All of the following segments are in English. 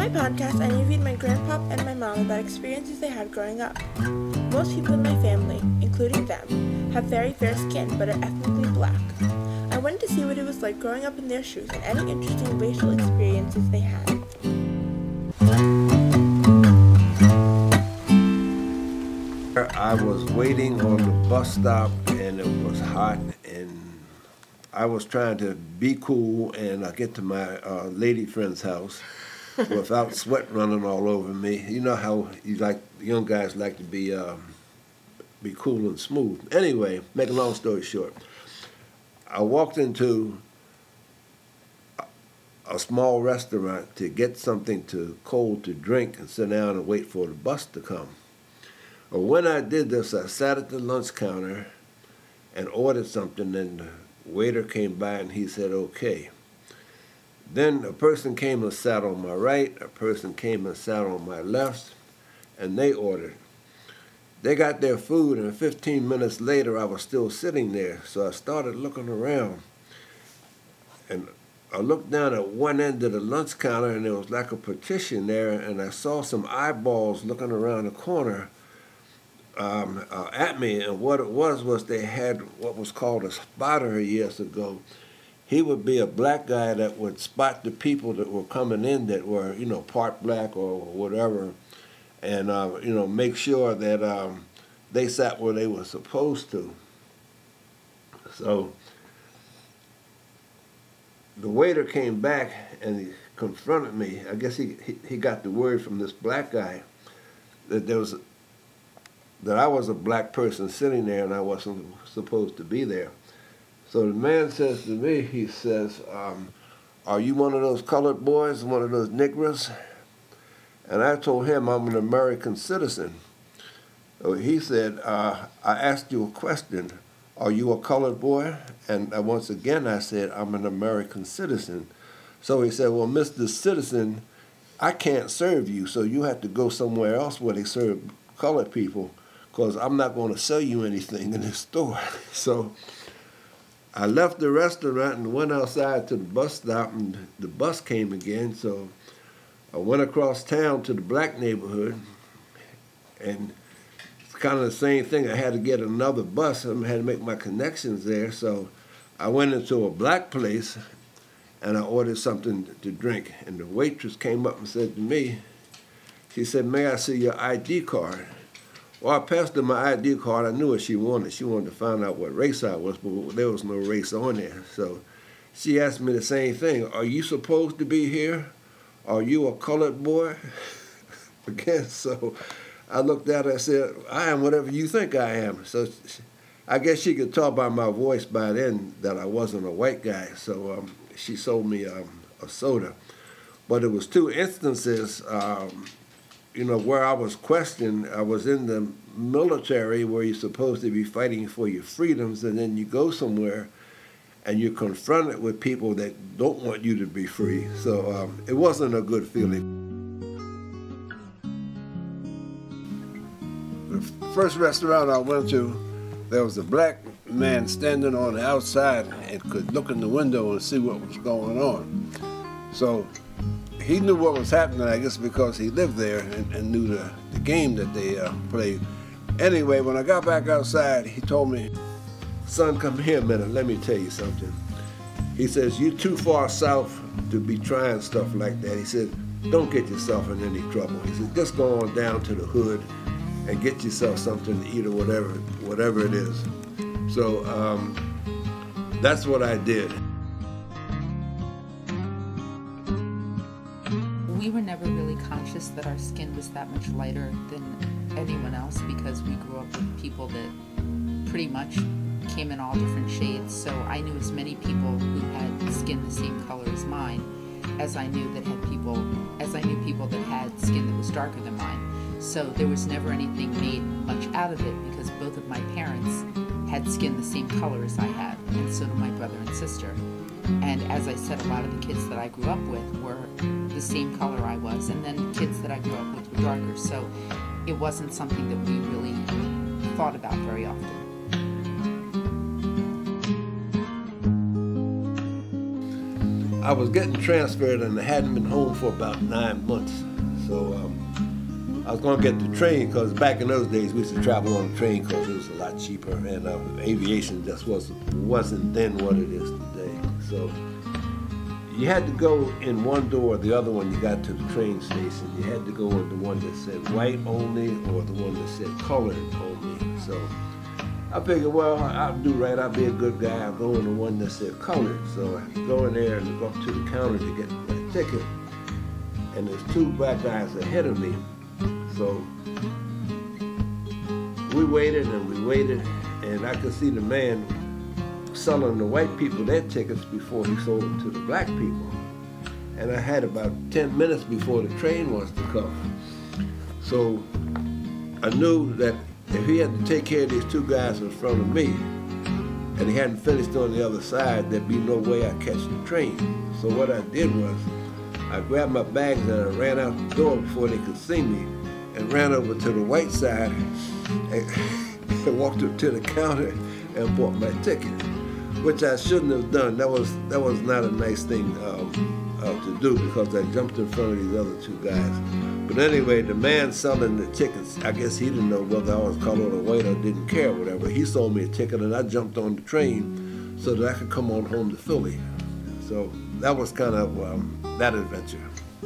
podcast, I interviewed my grandpa and my mom about experiences they had growing up. Most people in my family, including them, have very fair skin but are ethnically black. I wanted to see what it was like growing up in their shoes and any interesting racial experiences they had. I was waiting on the bus stop and it was hot and I was trying to be cool and I get to my lady friend's house without sweat running all over me. You know how young guys like to be cool and smooth. Anyway, make a long story short, I walked into a small restaurant to get something cold to drink and sit down and wait for the bus to come. Well, when I did this, I sat at the lunch counter and ordered something, and the waiter came by and he said, okay. Then a person came and sat on my right, a person came and sat on my left, and they ordered. They got their food, and 15 minutes later, I was still sitting there. So I started looking around, and I looked down at one end of the lunch counter, and there was like a partition there, and I saw some eyeballs looking around the corner at me, and what it was they had what was called a spotter years ago. He would be a black guy that would spot the people that were coming in that were, part black or whatever, and, make sure that they sat where they were supposed to. So the waiter came back and he confronted me. I guess he got the word from this black guy that I was a black person sitting there and I wasn't supposed to be there. So the man says to me, he says, are you one of those colored boys, one of those Negroes? And I told him I'm an American citizen. So he said, I asked you a question. Are you a colored boy? And once again I said, I'm an American citizen. So he said, well, Mr. Citizen, I can't serve you, so you have to go somewhere else where they serve colored people, because I'm not going to sell you anything in this store. So I left the restaurant and went outside to the bus stop, and the bus came again. So I went across town to the black neighborhood, and it's kind of the same thing. I had to get another bus. I had to make my connections there. So I went into a black place, and I ordered something to drink. And the waitress came up and said to me, she said, may I see your ID card? Well, I passed her my ID card. I knew what she wanted. She wanted to find out what race I was, but there was no race on there. So she asked me the same thing. Are you supposed to be here? Are you a colored boy? Again, so I looked at her and said, I am whatever you think I am. So I guess she could tell by my voice by then that I wasn't a white guy. So she sold me a soda. But it was two instances where I was questioned. I was in the military where you're supposed to be fighting for your freedoms, and then you go somewhere and you're confronted with people that don't want you to be free. So it wasn't a good feeling. The first restaurant I went to, there was a black man standing on the outside and could look in the window and see what was going on. So he knew what was happening, I guess, because he lived there and knew the game that they played. Anyway, when I got back outside, he told me, son, come here a minute, let me tell you something. He says, you're too far south to be trying stuff like that. He said, don't get yourself in any trouble. He said, just go on down to the hood and get yourself something to eat or whatever it is. So that's what I did. We were never really conscious that our skin was that much lighter than anyone else because we grew up with people that pretty much came in all different shades. So I knew as many people who had skin the same color as mine as I knew people that had skin that was darker than mine. So there was never anything made much out of it because both of my parents had skin the same color as I had, and so did my brother and sister. And as I said, a lot of the kids that I grew up with were the same color I was, and then kids that I grew up with were darker. So it wasn't something that we really thought about very often. I was getting transferred and I hadn't been home for about 9 months. So I was going to get the train because back in those days we used to travel on the train because it was a lot cheaper, and aviation just wasn't then what it is today. So you had to go in one door or the other when you got to the train station. You had to go in the one that said white only or the one that said colored only. So I figured, well, I'll do right. I'll be a good guy. I'll go in the one that said colored. So I go in there and go up to the counter to get my ticket. And there's two black guys ahead of me. So we waited, and I could see the man selling the white people their tickets before he sold them to the black people. And I had about 10 minutes before the train was to come. So I knew that if he had to take care of these two guys in front of me, and he hadn't finished on the other side, there'd be no way I'd catch the train. So what I did was, I grabbed my bags and I ran out the door before they could see me, and ran over to the white side and walked up to the counter and bought my ticket, which I shouldn't have done. That was not a nice thing to do, because I jumped in front of these other two guys. But anyway, the man selling the tickets, I guess he didn't know whether I was colored or white or didn't care, whatever. He sold me a ticket and I jumped on the train so that I could come on home to Philly. So that was kind of that adventure.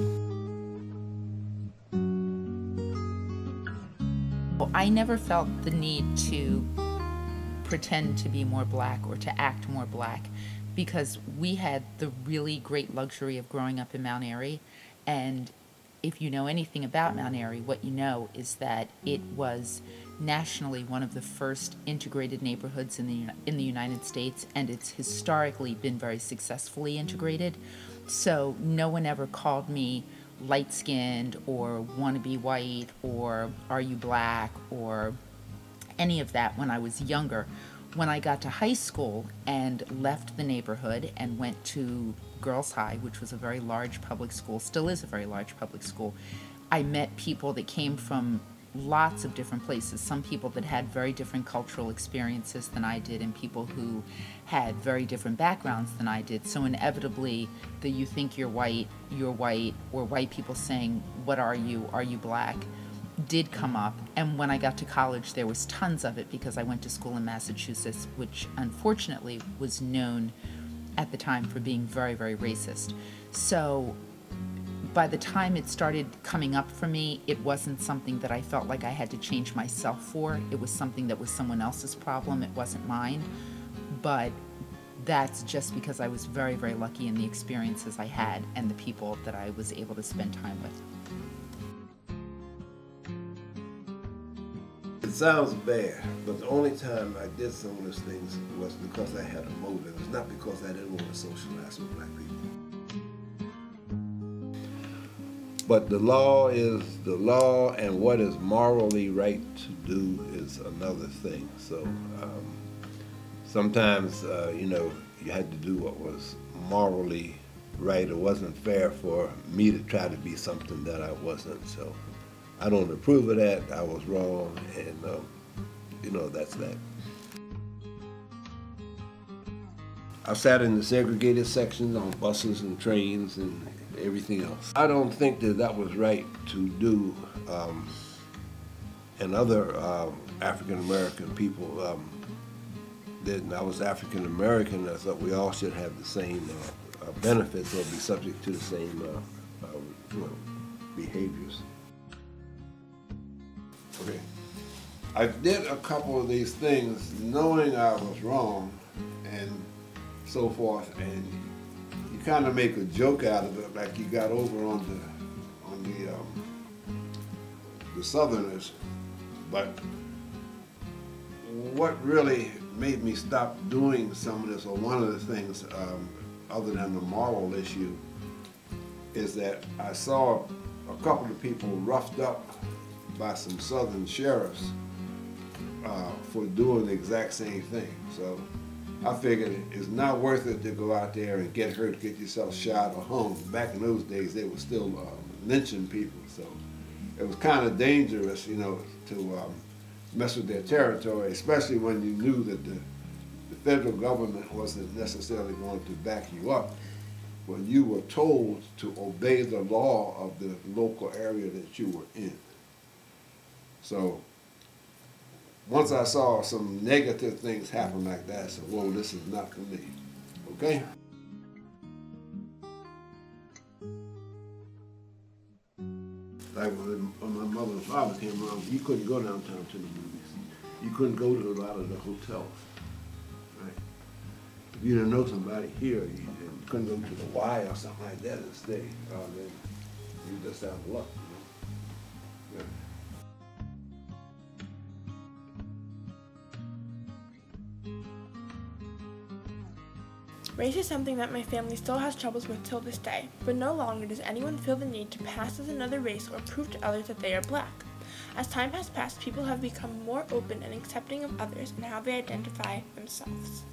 Well, I never felt the need to pretend to be more black or to act more black, because we had the really great luxury of growing up in Mount Airy. And if you know anything about Mount Airy, what you know is that it was nationally one of the first integrated neighborhoods in the United States, and it's historically been very successfully integrated. So no one ever called me light-skinned or want to be white or are you black or any of that when I was younger. When I got to high school and left the neighborhood and went to Girls High, which was a very large public school, still is a very large public school, I met people that came from lots of different places. Some people that had very different cultural experiences than I did, and people who had very different backgrounds than I did. So inevitably, the you think you're white, or white people saying, what are you black, did come up. And when I got to college, there was tons of it, because I went to school in Massachusetts, which unfortunately was known at the time for being very, very racist. So by the time it started coming up for me, it wasn't something that I felt like I had to change myself for. It was something that was someone else's problem. It wasn't mine. But that's just because I was very, very lucky in the experiences I had and the people that I was able to spend time with. It sounds bad, but the only time I did some of those things was because I had a motive. It's not because I didn't want to socialize with black people. But the law is the law, and what is morally right to do is another thing. So sometimes, you had to do what was morally right. It wasn't fair for me to try to be something that I wasn't. So I don't approve of that. I was wrong, and that's that. I sat in the segregated sections on buses and trains and everything else. I don't think that was right to do, and other African American people didn't. I was African American. I thought we all should have the same benefits or be subject to the same behaviors. Okay. I did a couple of these things knowing I was wrong and so forth, and you kind of make a joke out of it, like you got over on the Southerners. But what really made me stop doing some of this, or one of the things other than the moral issue, is that I saw a couple of people roughed up by some Southern sheriffs for doing the exact same thing. So I figured it's not worth it to go out there and get hurt, get yourself shot or hung. Back in those days, they were still lynching people. So it was kind of dangerous, to mess with their territory, especially when you knew that the federal government wasn't necessarily going to back you up. when you were told to obey the law of the local area that you were in. So once I saw some negative things happen like that, I said, whoa, this is not for me. Okay? Like when my mother and father came around, you couldn't go downtown to the movies. You couldn't go to a lot of the hotels. Right? If you didn't know somebody here, you couldn't go to the Y or something like that and stay. Then you just have luck, you know? Yeah. Race is something that my family still has troubles with till this day, but no longer does anyone feel the need to pass as another race or prove to others that they are black. As time has passed, people have become more open and accepting of others and how they identify themselves.